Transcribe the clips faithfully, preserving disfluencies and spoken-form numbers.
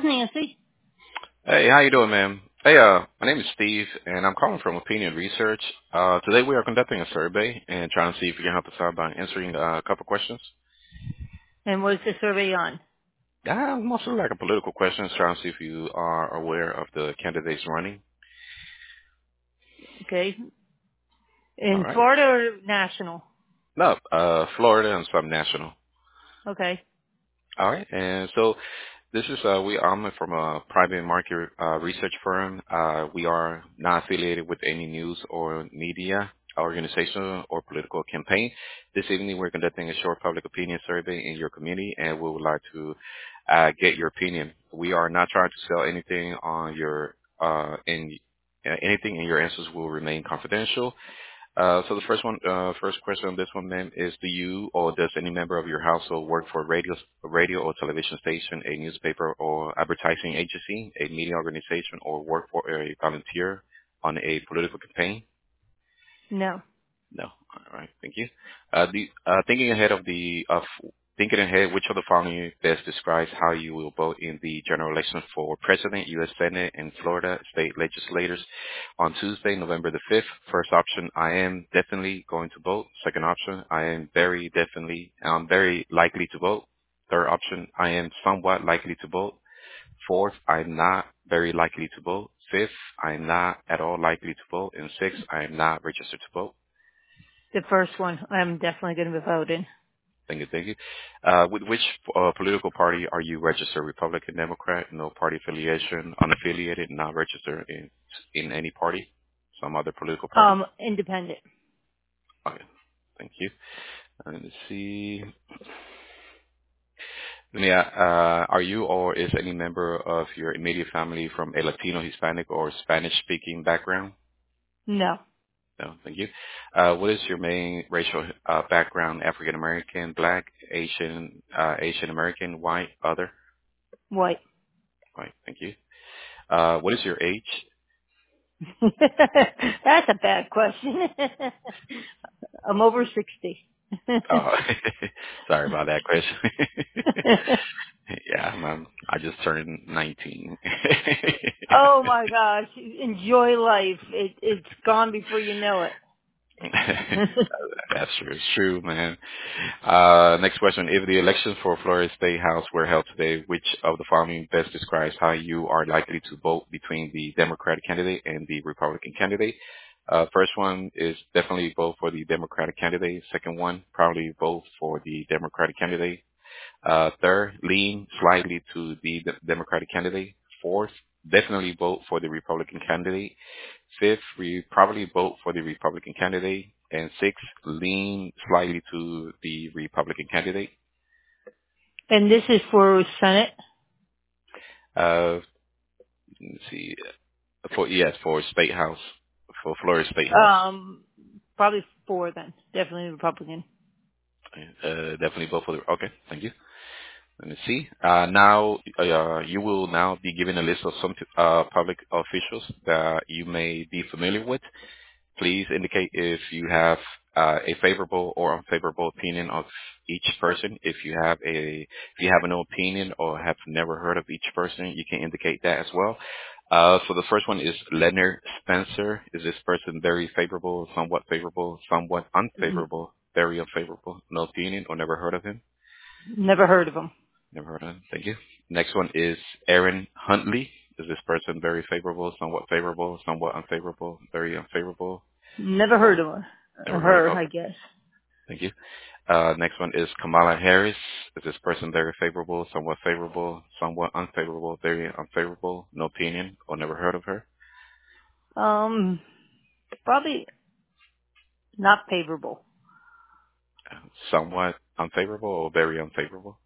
Nancy. Hey, how you doing, ma'am? Hey, uh, my name is Steve, and I'm calling from Opinion Research. Uh, today we are conducting a survey and trying to see if you can help us out by answering uh, a couple questions. And what's the survey on? Uh, mostly like a political questions, trying to see if you are aware of the candidates running. Okay. All In right. Florida or national? No, uh, Florida and some national. Okay. All right. And so this is uh we I'm from a private market uh research firm. Uh we are not affiliated with any news or media organization or political campaign. This evening we're conducting a short public opinion survey in your community and we would like to uh get your opinion. We are not trying to sell anything on your uh in uh, anything in your answers will remain confidential. Uh, so the first one, uh, first question on this one, ma'am, is do you or does any member of your household work for a radio, a radio or television station, a newspaper or advertising agency, a media organization, or work for a volunteer on a political campaign? No. No. All right. Thank you. Uh, the, uh, thinking ahead of the of thinking ahead, which of the following best describes how you will vote in the general election for president, U S. Senate, and Florida state legislators on Tuesday, November the fifth? First option: I am definitely going to vote. Second option: I am very definitely, I'm very likely to vote. Third option: I am somewhat likely to vote. Fourth: I'm not very likely to vote. Fifth: I'm not at all likely to vote. And sixth: I am not registered to vote. The first one, I'm definitely going to be voting. Thank you. Thank you. Uh, with which uh, political party are you registered? Republican, Democrat, no party affiliation, unaffiliated, not registered in in any party, some other political party? Um, independent. Okay. Thank you. Uh, Let's see. Yeah, uh, are you or is any member of your immediate family from a Latino, Hispanic, or Spanish-speaking background? No. No, thank you. Uh, what is your main racial uh, background? African American, Black, Asian, uh, Asian American, white, other? White. Right, thank you. Uh, what is your age? That's a bad question. I'm over sixty. Oh, sorry about that question. yeah, I'm, um, I just turned nineteen. Oh my gosh. Enjoy life. It, it's gone before you know it. That's true. It's true, man. Uh, next question. If the elections for Florida State House were held today, which of the following best describes how you are likely to vote between the Democratic candidate and the Republican candidate? Uh, first one is definitely vote for the Democratic candidate. Second one, probably vote for the Democratic candidate. Uh, third, lean slightly to the de- Democratic candidate. Fourth, definitely vote for the Republican candidate. Fifth, we probably vote for the Republican candidate. And sixth, lean slightly to the Republican candidate. And this is for Senate? Uh, let's see, for yes, for State House, for Florida State House. Um, probably four then. Definitely Republican. Uh, definitely vote for the. Okay, thank you. Let me see. Uh, now, uh, you will now be given a list of some uh, public officials that you may be familiar with. Please indicate if you have uh, a favorable or unfavorable opinion of each person. If you have a if you have no opinion or have never heard of each person, you can indicate that as well. Uh, so the first one is Leonard Spencer. Is this person very favorable, somewhat favorable, somewhat N- unfavorable, very unfavorable, no opinion or never heard of him? Never heard of him. Never heard of him. Thank you. Next one is Aaron Huntley. Is this person very favorable, somewhat favorable, somewhat unfavorable, very unfavorable, Never heard or of her. never heard of? Her, I Okay, guess. thank you. Uh, next one is Kamala Harris. Is this person very favorable, somewhat favorable, somewhat unfavorable, very unfavorable, no opinion, or never heard of her? Um, probably not favorable. Uh, somewhat unfavorable or very unfavorable?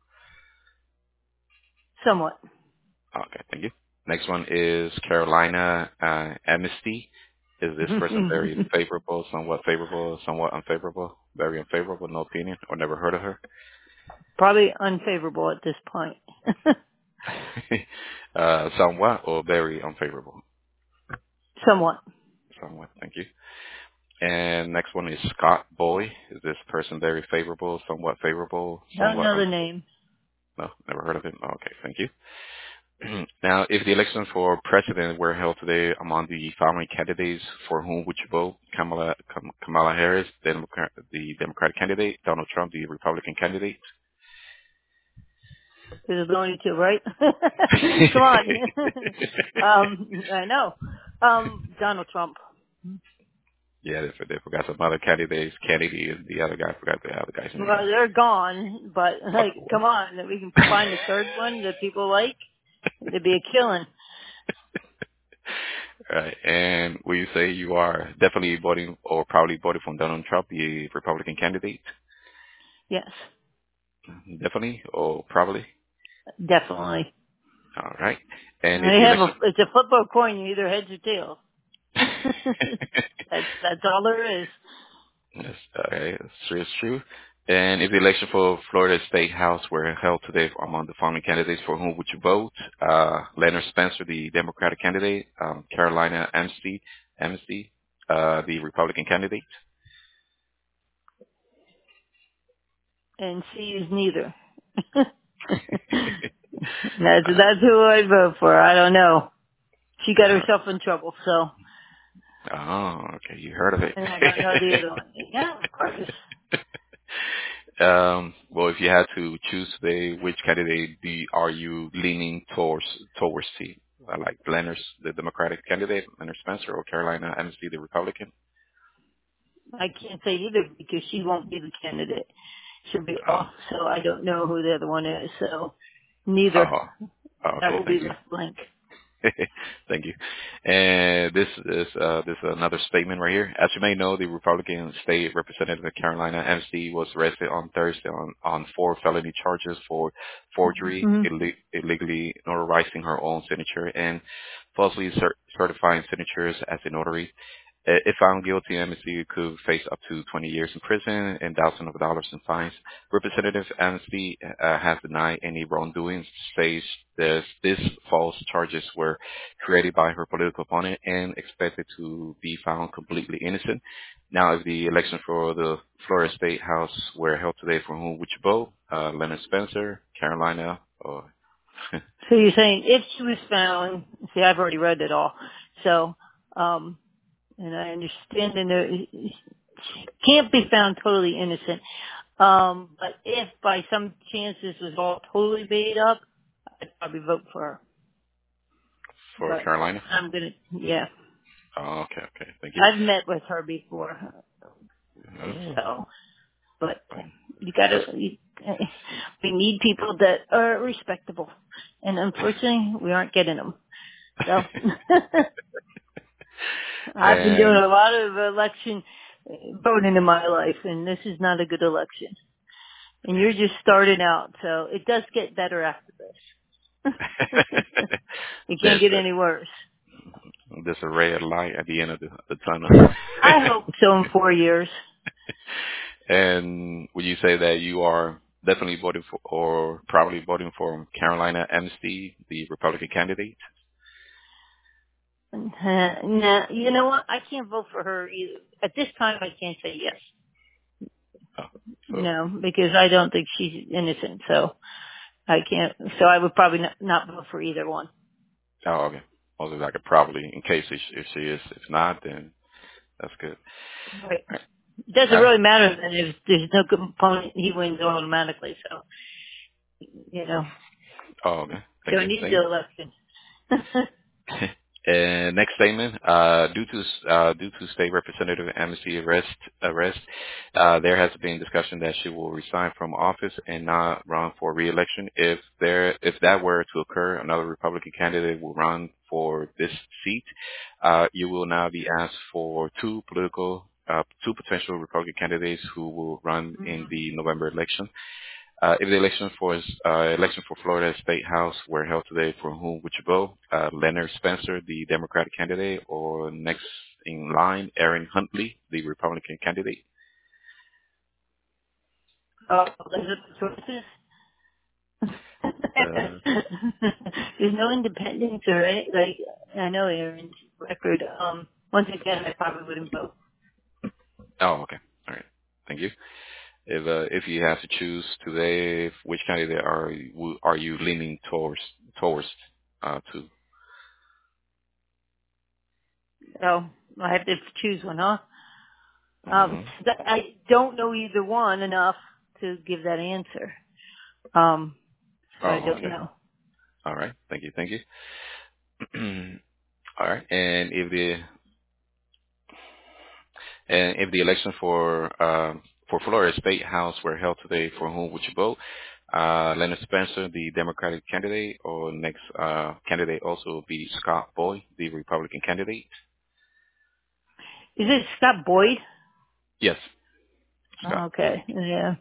Somewhat. Okay, thank you. Next one is Carolina uh, Amnesty. Is this person very favorable, somewhat favorable, somewhat unfavorable, very unfavorable, no opinion, or never heard of her? Probably unfavorable at this point. uh, somewhat or very unfavorable? Somewhat. Somewhat, thank you. And next one is Scott Boy. Is this person very favorable, somewhat favorable, Don't somewhat know un- the name. no, never heard of him? Okay, thank you. Now, if the election for president were held today among the following candidates, for whom would you vote? Kamala Kam- Kamala Harris, the Democrat, the Democratic candidate; Donald Trump, the Republican candidate. There's only two, right? Come on. um, I know. Um, Donald Trump. Yeah, they, they forgot some other candidates. Kennedy and the other guy. Forgot the other guy's name. Well, they're gone, but like, Oh, come on, that we can find a third one that people like. It'd be a killing. right. And will you say you are definitely voting or probably voting for Donald Trump, the Republican candidate? Yes, Definitely or probably? definitely. All right. And if They the have a, election it's a flip of a coin, you either heads or tails. that's, that's all there is. Yes, okay, that's true. It's true. And if the election for Florida State House were held today among the following candidates, for whom would you vote? Uh, Leonard Spencer, the Democratic candidate; um, Carolina Amnesty, Amnesty, uh, the Republican candidate. And C is neither. that's, uh, that's who I'd vote for. I don't know. She got uh, herself in trouble, so. oh, okay, you heard of it. And I don't know the other one. Yeah, of course. um, well, if you had to choose today, which candidate do you, are you leaning towards towards? To? Uh, like Leonard, the Democratic candidate, Leonard Spencer, or Carolina Amnesty, the Republican? I can't say either because she won't be the candidate. She'll be Oh, off, so I don't know who the other one is. So neither. oh, oh, That okay. will be Thank you. left blank. Thank you. And this is uh, this is another statement right here. As you may know, the Republican State Representative of Carolina, M C, was arrested on Thursday on, on four felony charges for forgery, Hmm. illeg- illegally notarizing her own signature, and falsely cer- certifying signatures as a notary. Uh, If found guilty, M C could face up to twenty years in prison and thousands of dollars in fines. Representative Amnesty uh, has denied any wrongdoing, says this, these false charges were created by her political opponent and expected to be found completely innocent. Now, if the election for the Florida State House were held today, for whom would you vote? Uh, Leonard Spencer, Carolina, or So you're saying if she was found, see, I've already read it all. So, um, and I understand and there- she can't be found totally innocent. Um, but if by some chance this was all totally made up, I'd probably vote for her. for But Carolina? I'm gonna, yeah. Oh, okay, okay. Thank you. I've met with her before, Oh, so, but right. you That's gotta, you, we need people that are respectable. And unfortunately, we aren't getting them. So, I've been doing and a lot of election uh, voting in my life, and this is not a good election. And you're just starting out, so it does get better after this. It can't there's get a any worse. there's a red light at the end of the, the tunnel. I hope so in four years. And would you say that you are definitely voting for, or probably voting for Carolina Amnesty, the Republican candidate? Uh, nah, you know what? I can't vote for her either. At this time, I can't say yes. Oh, so, No, because I don't think she's innocent. So I can't. So I would probably not, not vote for either one. oh, okay. Also, I could probably, in case if if she is, if not, then that's good. Right. It doesn't All right. really matter then if there's no component. He wins automatically. So you know, Oh, okay. Thank don't you. need Thank the you. election. And next statement, uh, due to uh, due to State Representative Amnesty arrest arrest, uh, there has been discussion that she will resign from office and not run for re-election. If there if that were to occur, another Republican candidate will run for this seat. Uh, you will now be asked for two political uh, two potential Republican candidates who will run in the November election. Uh, if the election for uh, election for Florida State House were held today, for whom would you vote? Uh, Leonard Spencer, the Democratic candidate, or next in line, Aaron Huntley, the Republican candidate? Oh, is it the choices? Uh, There's no independence or any, like, I know Aaron's record. Um, once again, I probably wouldn't vote. oh, okay. All right. Thank you. If uh, if you have to choose today, which candidate are you, are you leaning towards towards? uh, two. So I have to choose one, huh? Um, Mm-hmm. th- I don't know either one enough to give that answer. Um, so I Oh, don't okay. know. All right. Thank you. Thank you. All right. And if the and if the election for um, for Florida State House were held today, for whom would you vote? Uh, Leonard Spencer, the Democratic candidate, or next uh, candidate also would be Scott Boyd, the Republican candidate? Is it Scott Boyd? Yes, Scott. Okay, yeah.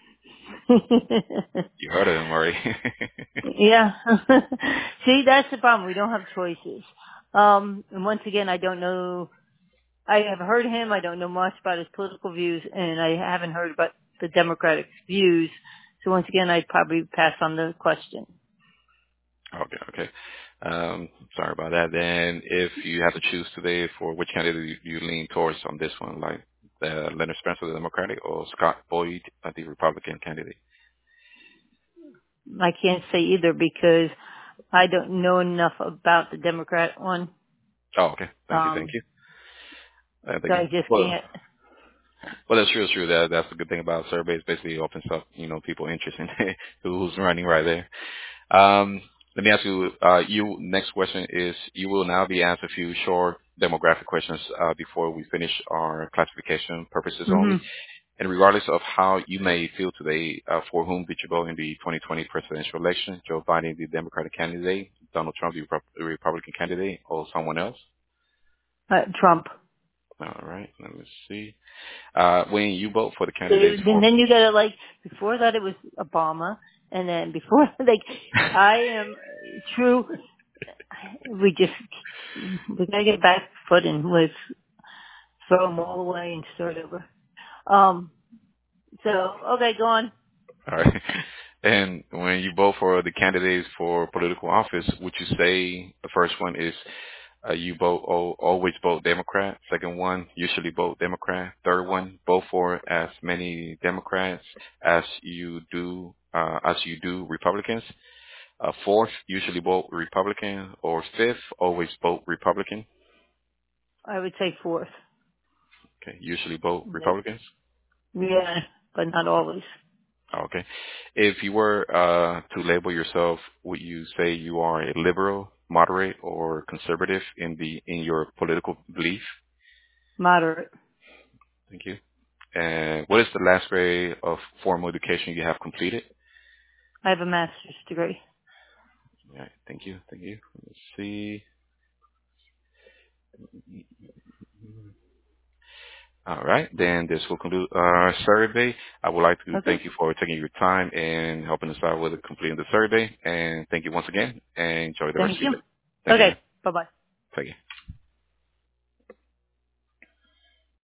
You heard of him already. Yeah. See, that's the problem. We don't have choices. Um, and once again, I don't know. I have heard him. I don't know much about his political views, and I haven't heard about the Democratic views. So once again, I'd probably pass on the question. Okay, okay. Um, sorry about that. Then, if you have to choose today for which candidate you, you lean towards on this one, like the Leonard Spencer, the Democratic, or Scott Boyd, uh, the Republican candidate? I can't say either because I don't know enough about the Democrat one. Oh, okay. Thank you, thank Um, you. Uh, so thank you. I just Well, can't. well, that's true. That's true. That that's the good thing about surveys. Basically, opens up, you know, people interest in who's running right there. Um, let me ask you. Uh, you next question is you will now be asked a few short demographic questions uh, before we finish our classification purposes Hmm. only. And regardless of how you may feel today, uh, for whom did you vote in the twenty twenty presidential election? Joe Biden, the Democratic candidate, Donald Trump, the Rep- the Republican candidate, or someone else? Uh, Trump. All right, let me see. Uh, when you vote for the candidates And for, then you gotta like, before that it was Obama, and then before, like, I am true, we just, we gotta get back footing with throw them all away and start over. Um, so, okay, go on. all right, and when you vote for the candidates for political office, would you say the first one is uh, you vote oh, always vote Democrat? Second one, usually vote Democrat. Third one, vote for as many Democrats as you do uh, as you do Republicans. Uh, fourth, usually vote Republican, or fifth, always vote Republican. I would say fourth. Okay, usually vote Like, Republicans. yeah, but not always. Okay. If you were uh, to label yourself, would you say you are a liberal, moderate, or conservative in the in your political belief? Moderate. Thank you. And what is the last grade of formal education you have completed? I have a master's degree. All right. Thank you. Thank you. Let's see. All right. Then this will conclude our survey. I would like to Okay. thank you for taking your time and helping us out with completing the survey. And thank you once again. And enjoy the rest Thank of your you. day. Thank you, Okay. man. Bye bye. Thank you.